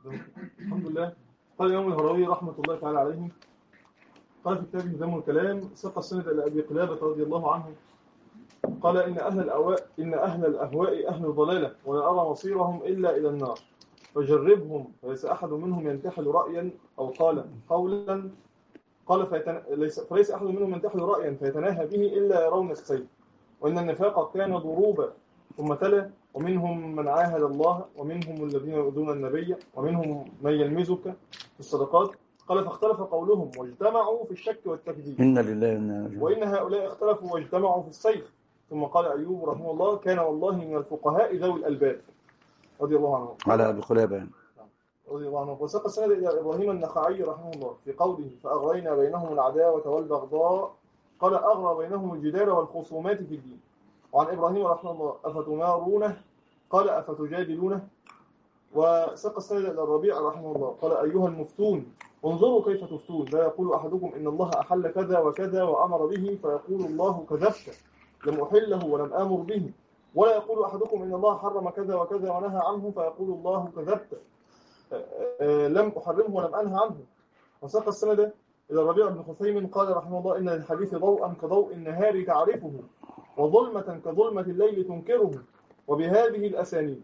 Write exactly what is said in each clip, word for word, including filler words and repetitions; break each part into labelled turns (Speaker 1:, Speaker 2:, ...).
Speaker 1: الحمد لله. قال الإمام الهروي رحمة الله تعالى عليه، قال في كتابه ذم الكلام: ساق السند إلى أبي قلابة رضي الله عنه قال: إن أهل الأهواء إن أهل الأهواء أهل ضلالة، ولا أرى مصيرهم إلا إلى النار، فجربهم فليس أحد منهم ينتحل رأيا أو قال قولا قال فيتن... ليس... فليس أحد منهم ينتحل رأيا فيتناهى به إلا يرون السيف، وإن النفاق كان ضروبا. ثم تلا: ومنهم من عاهد الله، ومنهم الذين يؤذون النبي، ومنهم من يلمزك في الصدقات. قال: فاختلف قولهم واجتمعوا في الشك والتكذيب.
Speaker 2: إن لله وإنا إليه.
Speaker 1: وإن هؤلاء اختلفوا واجتمعوا في السيف. ثم قال أيوب رحمه الله: كان والله من الفقهاء ذوي الألباب، رضي الله عنه.
Speaker 2: على أبي قلابة
Speaker 1: رضي الله عنه. وساق السند إلى إبراهيم النخعي رحمه الله في قوله: فأغرينا بينهم العداوة والبغضاء. قال: أغرى بينهم الجدال والخصومات في الدين. وعن إبراهيم رحمه الله: أفتمارونه؟ قال: أفتجادلونه؟ وساق السند إلى الربيع رحمه الله قال: أيها المفتون، انظروا كيف تفتون. لا يقول أحدكم إن الله أحل كذا وكذا وأمر به فيقول الله كذبت، لم أحله ولم آمر به. ولا يقول أحدكم إن الله حرم كذا وكذا ونهى عنه فيقول الله كذبت، لم أحرمه ولم أنهى عنه. وساق السند إلى الربيع بن خثيم قال رحمه الله: إن للحديث ضوءا كضوء النهار تعرفه، وظلمة كظلمة الليل تنكره، وبهذه الأسانيد.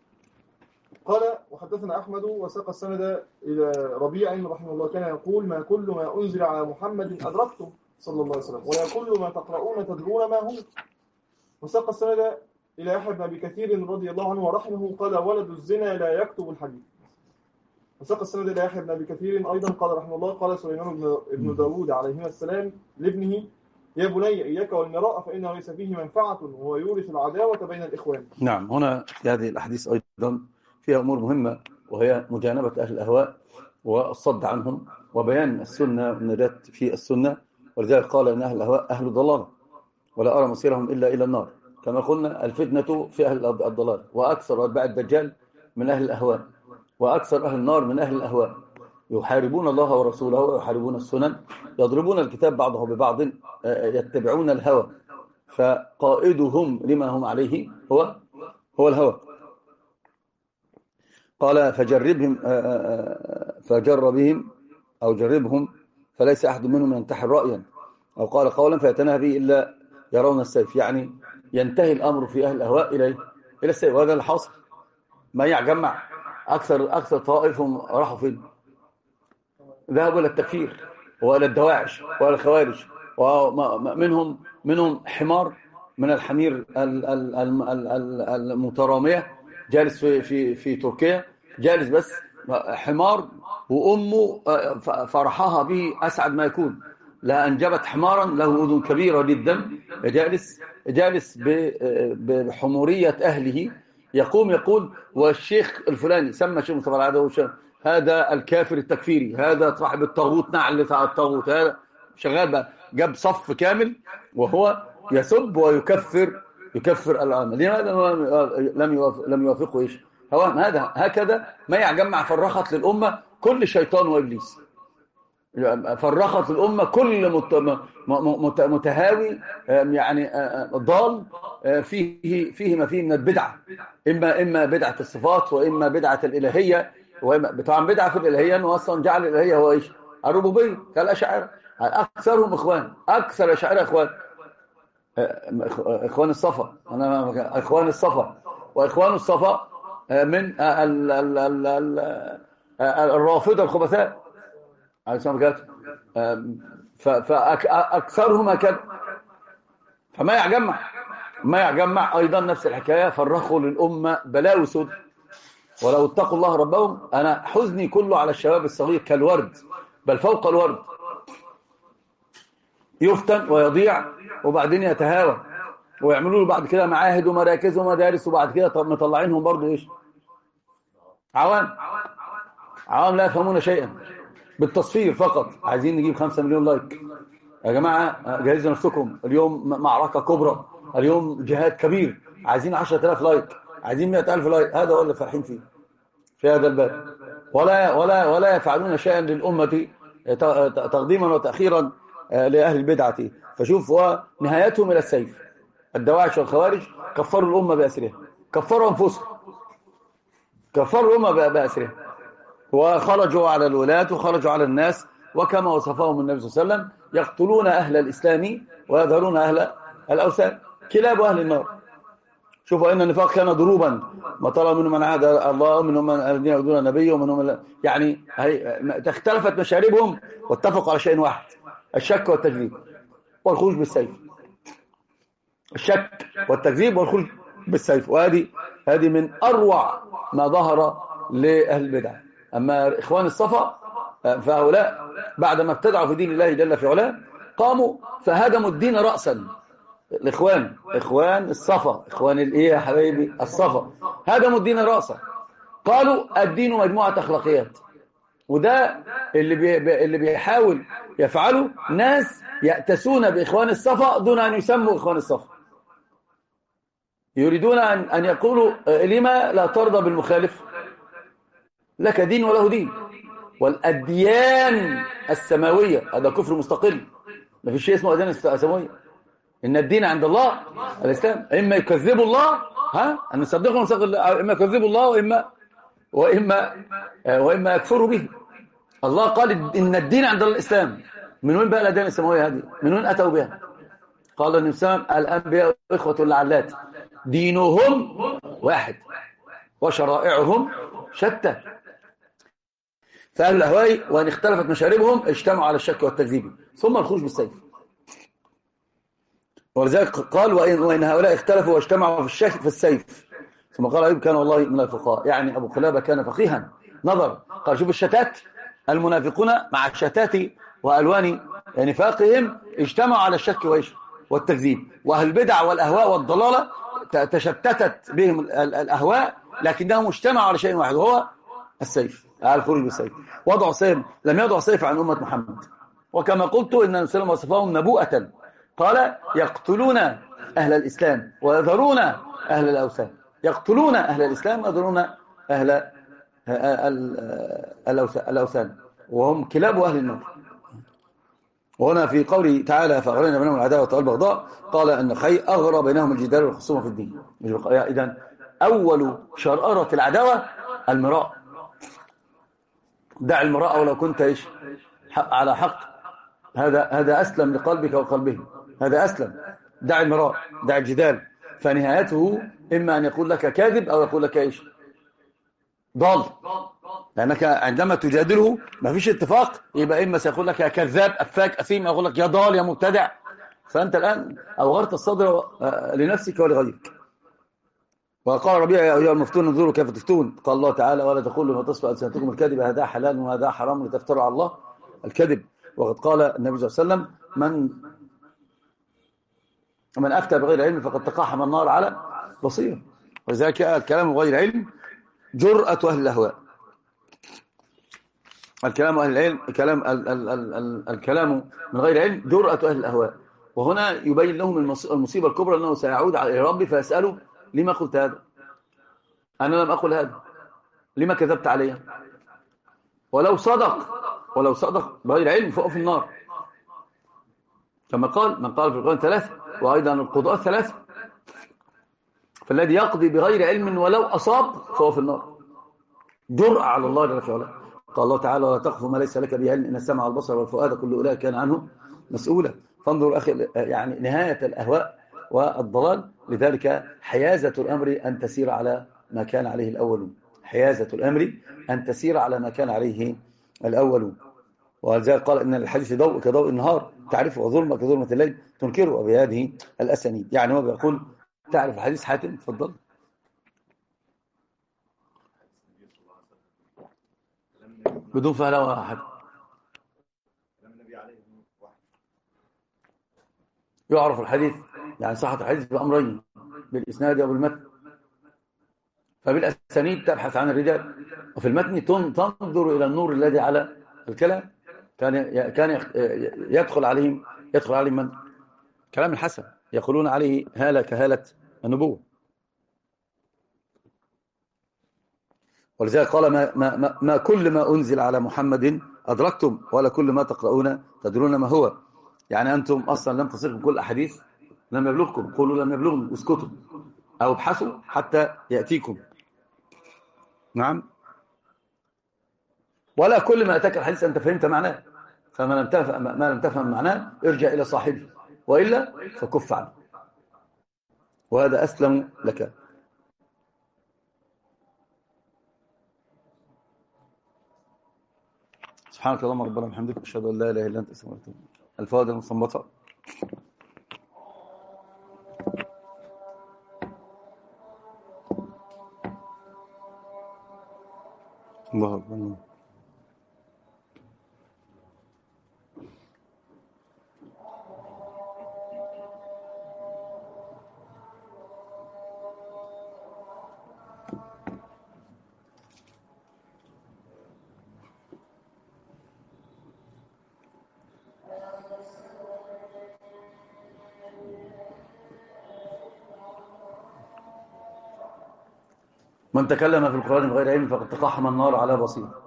Speaker 1: قال: وحدثنا أحمد وساق السند إلى ربيع رحمه الله كان يقول: ما كل ما أنزل على محمد أدركته صلى الله عليه وسلم، ولا كل ما تقرؤون تدرون ما هو. وساق السند إلى يحيى بن أبي كثير رضي الله عنه ورحمه قال: ولد الزنا لا يكتب الحديث. وساق السند إلى يحيى بن أبي كثير أيضا قال رحمه الله: قال سليمان بن داود عليهما السلام لابنه: يا بني إياك والمراء فإنه ليس فيه منفعة وهو يورث العداوة بين الإخوان.
Speaker 2: نعم، هنا في هذه الأحاديث أيضا فيها أمور مهمة، وهي مجانبة أهل الأهواء والصد عنهم وبيان السنة والنجاة في السنة. ولذلك قال إن أهل الأهواء أهل ضلالة، ولا أرى مصيرهم إلا إلى النار. كما قلنا الفتنة في أهل الضلال، وأكثر أتباع الدجال من أهل الأهواء، وأكثر أهل النار من أهل الأهواء. يحاربون الله ورسوله ويحاربون السنن، يضربون الكتاب بعضه ببعض، يتبعون الهوى، فقائدهم لما هم عليه هو هو الهوى. قال: فجربهم فجربهم أو جربهم فليس أحد منهم ينتحل رأيا أو قال قولا فيتناهى به إلا يرون السيف. يعني ينتهي الأمر في أهل الأهواء إليه إلى السيف، وهذا اللي حاصل. ما يجمع أكثر أكثر طائفهم راحوا فين؟ ذهبوا إلى التكفير وإلى الدواعش وإلى الخوارج، ومنهم منهم حمار من الحمير المترامية جالس في في في تركيا، جالس بس حمار، وأمه فرحها به أسعد ما يكون، لا أنجبت حمارا له أذن كبيرة جدا، جالس جالس بحمورية أهله، يقوم يقول: والشيخ الفلاني سمى شيخ مصطفى العدوي هذا الكافر التكفيري، هذا صاحب الطاغوت، نعل بتاع الطاغوت، هذا شغال بقى، جاب صف كامل وهو يسب ويكفر يكفر العامة. لماذا لم يوافق لم يوافقوا ايش؟ هو هذا هكذا ما يجمع. فرخت للأمة كل شيطان وإبليس، فرخت الأمة كل متهاوي يعني ضال فيه فيه ما فيه من البدعة، إما إما بدعة الصفات، وإما بدعة الإلهية. طبعا بدعة في الإلهية أنه أصلا جعل الإلهية هو إيش؟ الربوبية، كالأشاعرة. أكثرهم إخوان، أكثر الأشاعرة إخوان إخوان الصفا. أنا إخوان الصفا وإخوان الصفا من الرافضة الخبثاء على سبيل فأكثرهم هكذا. فما يجمع ما يجمع أيضا نفس الحكاية، فرخوا للأمة بلاوي سود. ولو اتقوا الله ربهم. أنا حزني كله على الشباب الصغير كالورد، بل فوق الورد، يفتن ويضيع وبعدين يتهاوى، ويعملوا له بعد كده معاهد ومراكز ومدارس، وبعد كده طب مطلعينهم برضو ايش؟ عوام عوام لا يفهمون شيئا، بالتصفير فقط. عايزين نجيب خمسة مليون لايك يا جماعة، جهزوا نفسكم، اليوم معركة كبرى، اليوم جهاد كبير، عايزين عشرة آلاف لايك، عايزين مئة ألف لايك. هذا هو اللي فرحين فيه في هذا الباب، ولا ولا ولا يفعلون شيئا للأمة تقديما وتأخيرا لأهل البدعة. فشوف، ونهايتهم إلى السيف. الدواعش والخوارج كفروا الأمة بأسرها، كفروا أنفسهم، كفروا الأمة بأسرها. وخرجوا على الولاة وخرجوا على الناس، وكما وصفهم النبي صلى الله عليه وسلم يقتلون أهل الإسلام ويظهرون أهل الأوثان، كلاب أهل النار. شوفوا أن النفاق كان ضروبا، ما طلب منهم من عاد الله ومنهم من الذين يؤذون النبي ومنهم يعني اختلفت مشاربهم واتفقوا على شيء واحد: الشك والتكذيب والخروج بالسيف. الشك والتكذيب والخروج بالسيف، وهذه هذه من أروع ما ظهر لأهل البدع. أما إخوان الصفا فهؤلاء بعدما ابتدعوا في دين الله جل في علاه قاموا فهدموا الدين رأسا. الإخوان إخوان الصفا، إخوان الإيه يا حبايبي الصفا، هدموا الدين رأسا. قالوا الدين مجموعة أخلاقيات، وده اللي بي اللي بيحاول يفعله ناس يأتسون بإخوان الصفا دون أن يسموا إخوان الصفا، يريدون أن أن يقولوا لما لا ترضى بالمخالف؟ لك دين وله دين. والأديان السماوية هذا كفر مستقل، ما في شيء اسمه أديان سماوية. إن الدين عند الله الإسلام. إما يكذبوا الله ها أن نصدقه ونصدق الله، إما يكذبوا الله وإما وإما وإما يكفروا به. الله قال إن الدين عند الله الإسلام. من وين بقى الأديان السماوية هذه؟ من وين أتوا بها؟ قال النبي صلى الله عليه وسلم الأنبياء إخوة لعلات، دينهم واحد وشرائعهم شتى. فأهل الأهواء وأن اختلفت مشاربهم اجتمعوا على الشك والتكذيب ثم الخروج بالسيف. ولذلك قال وإن, وإن هؤلاء اختلفوا واجتمعوا في الشك في السيف. ثم قال أيوب كان والله من الفقهاء، يعني أبو قلابة كان فقيها نظر. قال شوف الشتات، المنافقون مع الشتات وألوان نفاقهم اجتمعوا على الشك والتكذيب. وأهل البدع والأهواء والضلالة تشتتت بهم الأهواء لكنهم اجتمعوا على شيء واحد وهو السيف، الخروج بالسيف. وضعوا سيف، لم يضعوا سيف عن أمة محمد. وكما قلت إن النبي صلى الله عليه وسلم وصفهم نبوءة، قال يقتلون أهل الإسلام ويذرون أهل الأوثان. يقتلون أهل الإسلام ويذرون أهل الأوثان وهم كلاب أهل النار. وهنا في قوله تعالى فأغرينا بينهم العداوة والبغضاء قال أن خي أغرى بينهم الجدال والخصومة في الدين. إذن أول شرارة العداوة المراء. دع المراء ولو كنت إيش حق على حق، هذا هذا أسلم لقلبك وقلبه، هذا أسلم. دع المراء، دع الجدال، فنهايته إما أن يقول لك كاذب أو يقول لك إيش ضال، لأنك عندما تجادله ما فيش اتفاق، يبقى إما سيقول لك يا كذاب أفاك أثيم، أو يقول لك يا ضال يا مبتدع. فأنت الآن أوغرت الصدر لنفسك ولغيرك. وقال ربيع يا أيها المفتون انظروا كيف تفتون. قال الله تعالى ولا تقولوا ما تصف ألسنتكم الكذب هذا حلال وهذا حرام لتفتروا على الله الكذب. وقد قال النبي صلى الله عليه وسلم من من أفتى بغير علم فقد تقاحم النار على بصير. ولذلك الكلام بغير علم جرأة أهل الأهواء. الكلام أهل العلم كلام ال ال ال ال الكلام من غير علم جرأة أهل الأهواء. وهنا يبين لهم المصيبة الكبرى أنه سيعود على ربي فيسأله لما قلت هذا؟ أنا لم أقل هذا، لما كذبت علي؟ ولو صدق ولو صدق بغير علم فهو في النار، كما قال من قال في القرآن ثلاثة، وأيضا القضاء ثلاثة. فالذي يقضي بغير علم ولو أصاب فهو في النار، جرأة على الله جل في علاه. قال الله تعالى ولا تقف ما ليس لك به علم إن السمع والبصر والفؤاد كل أولئك كان عنه مسؤولا. فانظر أخي يعني نهاية الأهواء والضلال. لذلك حيازة الأمر أن تسير على ما كان عليه الأولون، حيازة الأمر أن تسير على ما كان عليه الأولون. ولذلك قال إن الحديث ضوء كضوء النهار تعرفه وظلمة كظلمة الليل تنكره بهذه الأسانيد. يعني هو بيقول تعرف الحديث حاتم؟ تفضل. بدون فهلوة أحد يعرف الحديث، يعني صحة الحديث بأمرين، بالإسناد وبالمتن. فبالأسانيد تبحث عن الرجال، وفي المتن تنظر إلى النور الذي على الكلام. كان كان يدخل عليهم يدخل عليهم من كلام الحسن يقولون عليه هالة كهالة النبوة. ولذلك قال ما, ما, ما كل ما أنزل على محمد أدركتم ولا كل ما تقرؤون تدرون ما هو. يعني أنتم أصلا لم تصلكم كل أحاديث، لم يبلغكم، قولوا لم يبلغني اسكتوا أو ابحثوا حتى يأتيكم. نعم. ولا كل ما أتاك الحديث أنت فهمت معناه، فما لم تفهم ما لم تفهم معناه ارجع إلى صاحبه، وإلا فكف عنه، وهذا أسلم لك. سبحانك اللهم ربنا وبحمدك أشهد أن لا إله إلا أنت أستغفرك وأتوب إليك. الفوائد المستنبطة. الله أكبر. من تكلم في القرآن بغير علم فقد تقحم النار على بصيرة.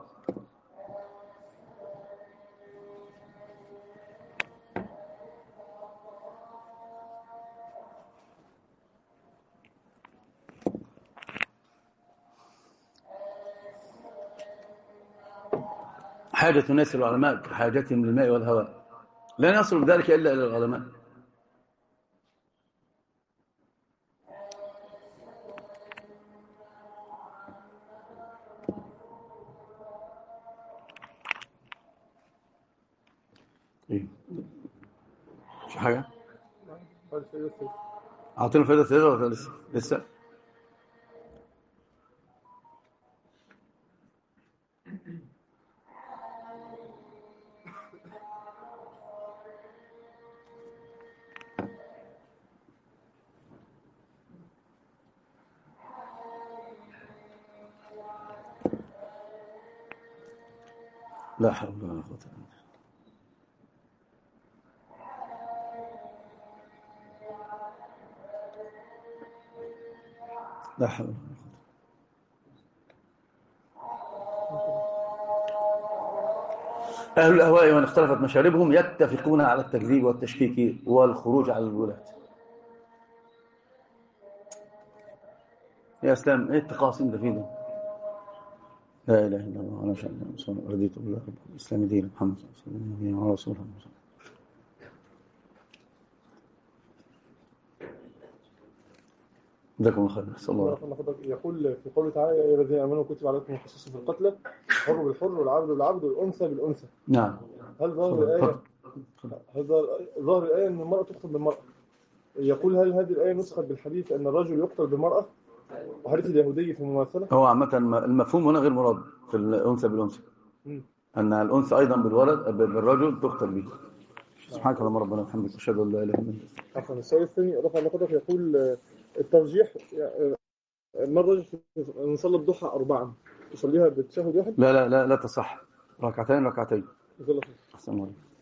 Speaker 2: حاجة الناس للعلماء كحاجتهم للماء والهواء، لن يصل ذلك إلا إلى العلماء. إيه؟ في حاجة؟ أعطينا فائدة سيدة ولا لسه؟ لسه؟ لا حول ولا قوة إلا بالله. لا حول ولا قوة. أهل الأهواء وإن اختلفت مشاربهم يتفقون على التكذيب والتشكيك والخروج على الولاة. يا اسلام ايه التقاسم ده فيه ده؟ لا اله الا الله وانا اشهد ان محمدا رضيت بالله رب الاسلام دين محمد صلى الله عليه وسلم وعلى رسوله الله. جزاكم الله خير. صلى الله عليه
Speaker 1: وسلم. يقول في قوله تعالى يا ايها الذين امنوا كتب عليكم القصاص في القتلى الحر بالحر والعبد بالعبد والانثى بالانثى.
Speaker 2: نعم.
Speaker 1: هل ظاهر الايه هل ظاهر الايه ان المراه تقتل بالمراه؟ يقول هل هذه الايه نسخت بالحديث ان الرجل يقتل بالمراه وحديث اليهودي في المماثله؟
Speaker 2: هو عامه المفهوم هنا غير مراد في الانثى بالانثى، ان الانثى ايضا بالولد بالرجل تقتل به. سبحانك اللهم ربنا وبحمدك اشهد ان لا اله الا انت.
Speaker 1: عفوا. السؤال الثاني رفع لقدك يقول الترجيح مرة نصلي الضحى أربعا تصليها بالتشهد واحد؟
Speaker 2: لا لا لا لا تصح، ركعتين ركعتين.
Speaker 1: جزاك الله خير.
Speaker 2: أحسن الله.